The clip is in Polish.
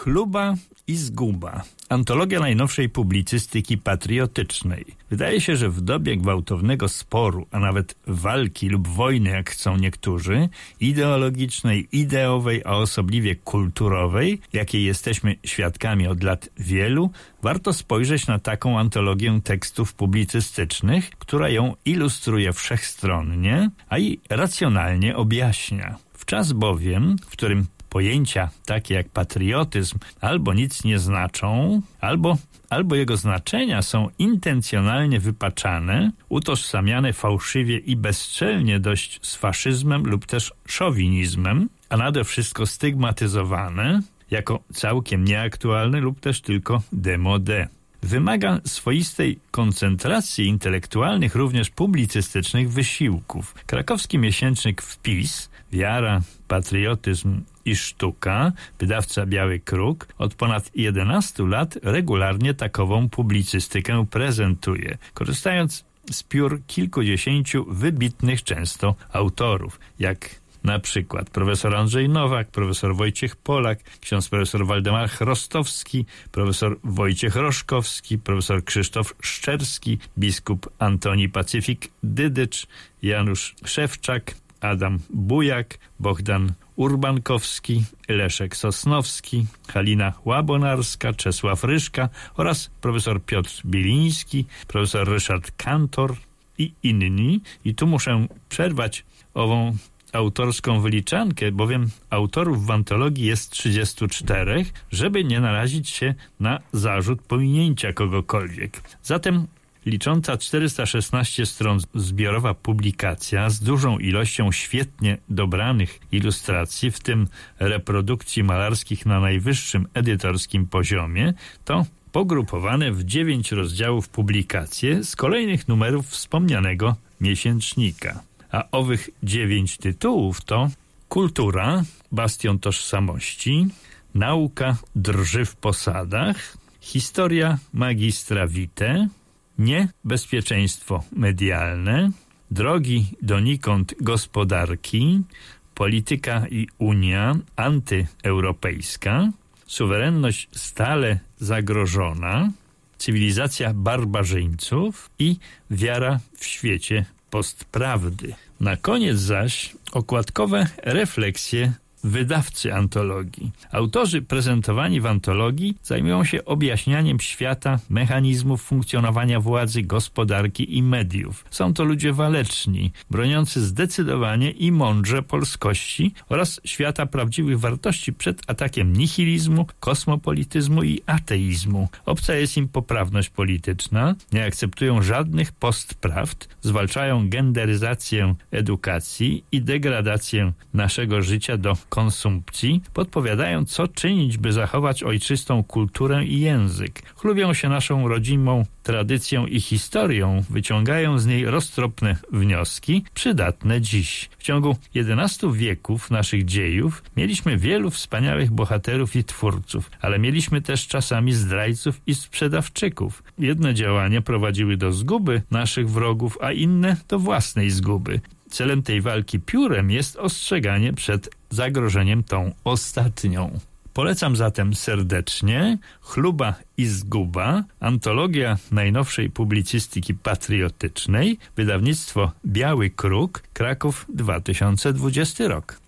Chluba i zguba. Antologia najnowszej publicystyki patriotycznej. Wydaje się, że w dobie gwałtownego sporu, a nawet walki lub wojny, jak chcą niektórzy, ideologicznej, ideowej, a osobliwie kulturowej, jakiej jesteśmy świadkami od lat wielu, warto spojrzeć na taką antologię tekstów publicystycznych, która ją ilustruje wszechstronnie, a i racjonalnie objaśnia. W czas bowiem, w którym pojęcia takie jak patriotyzm albo nic nie znaczą, albo jego znaczenia są intencjonalnie wypaczane, utożsamiane fałszywie i bezczelnie dość z faszyzmem lub też szowinizmem, a nade wszystko stygmatyzowane jako całkiem nieaktualne lub też tylko démodé. Wymaga swoistej koncentracji intelektualnych, również publicystycznych wysiłków. Krakowski miesięcznik Wpis, Wiara, patriotyzm i sztuka, wydawca Biały Kruk, od ponad 11 lat regularnie takową publicystykę prezentuje, korzystając z piór kilkudziesięciu wybitnych często autorów, jak na przykład profesor Andrzej Nowak, profesor Wojciech Polak, ksiądz profesor Waldemar Chrostowski, profesor Wojciech Roszkowski, profesor Krzysztof Szczerski, biskup Antoni Pacyfik-Dydycz, Janusz Szewczak, Adam Bujak, Bohdan Urbankowski, Leszek Sosnowski, Halina Łabonarska, Czesław Ryszka oraz profesor Piotr Biliński, profesor Ryszard Kantor i inni. I tu muszę przerwać ową autorską wyliczankę, bowiem autorów w antologii jest 34, żeby nie narazić się na zarzut pominięcia kogokolwiek. Zatem licząca 416 stron zbiorowa publikacja z dużą ilością świetnie dobranych ilustracji, w tym reprodukcji malarskich na najwyższym edytorskim poziomie, to pogrupowane w 9 rozdziałów publikacje z kolejnych numerów wspomnianego miesięcznika. A owych 9 tytułów to Kultura, bastion tożsamości, Nauka drży w posadach, Historia magistra vitae, Niebezpieczeństwo medialne, Drogi donikąd gospodarki, Polityka i Unia antyeuropejska, Suwerenność stale zagrożona, Cywilizacja barbarzyńców i Wiara w świecie postprawdy. Na koniec zaś okładkowe refleksje wydawcy antologii. Autorzy prezentowani w antologii zajmują się objaśnianiem świata, mechanizmów funkcjonowania władzy, gospodarki i mediów. Są to ludzie waleczni, broniący zdecydowanie i mądrze polskości oraz świata prawdziwych wartości przed atakiem nihilizmu, kosmopolityzmu i ateizmu. Obca jest im poprawność polityczna, nie akceptują żadnych postprawd, zwalczają genderyzację edukacji i degradację naszego życia do konsumpcji, podpowiadają, co czynić, by zachować ojczystą kulturę i język. Chlubią się naszą rodzimą tradycją i historią, wyciągają z niej roztropne wnioski, przydatne dziś. W ciągu 11 wieków naszych dziejów mieliśmy wielu wspaniałych bohaterów i twórców, ale mieliśmy też czasami zdrajców i sprzedawczyków. Jedne działania prowadziły do zguby naszych wrogów, a inne do własnej zguby. Celem tej walki piórem jest ostrzeganie przed zagrożeniem tą ostatnią. Polecam zatem serdecznie Chluba i zguba, antologia najnowszej publicystyki patriotycznej, wydawnictwo Biały Kruk, Kraków, 2020 rok.